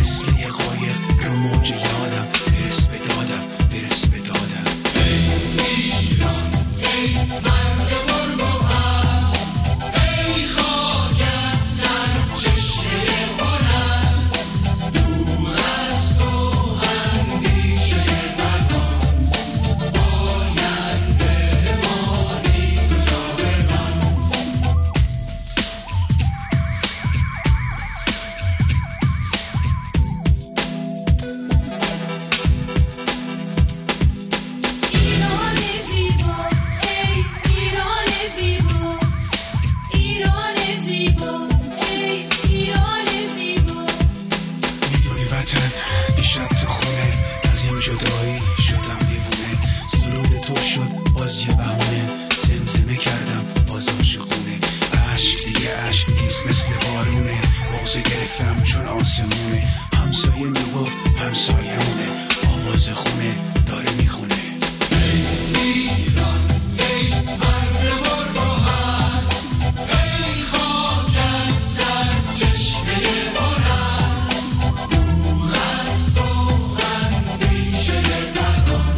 مثل یه قایق رو موج یادم، برس به دادم، برس به دادم. ای ایران، ای مرز پرگوهر، ای خاکت سرچشمه هنر، دور از تو اندیشه مردان، آینده مانی تو جاودان. ایران زیبا، ای ایران زیبا، ایران زیبا، ای ایران زیبا. میدونی وطن دیشب تو خونه از این جدایی شدم دیوونه، سرود تو شد باز یه بهونه، زمزمه کردم باز عاشقونه. عشق دیگه عشق نیست مثل بارونه، بغض گرفتم چون آسمونه. همسایه میگفت همسایه‌مونه، آواز خونه داره میخونه. ایران، ای مرز پرگوهر، ای خاکت سرچشمه هنر، دور از تو اندیشه مردان،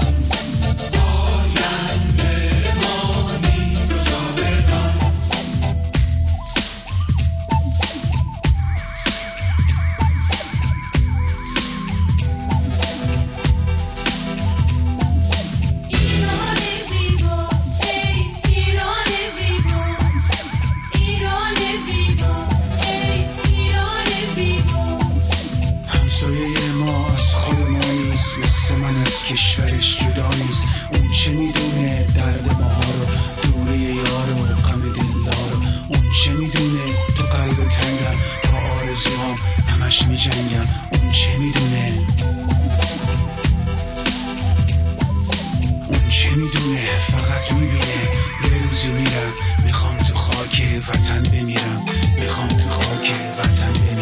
آینده مانی تو جاودان. ایران زیبا، ای ایران زیبا، ایران زیبا، ای ایران زیبا. همسایه ما از خود ما نیست، مثل من از کشورش جدا نیست. اون چه میدونه درد ماها رو، دوره یار و غم دلدارو. اون چه میدونه تو قلب تنگم، با آرزوهام همش میجنگم. اون چه میدونه، اون چه میدونه، فقط میبینه. یه روزی میرم میخوام تو خاک وطن بمیرم، میخوام تو خاک وطن بمیرم.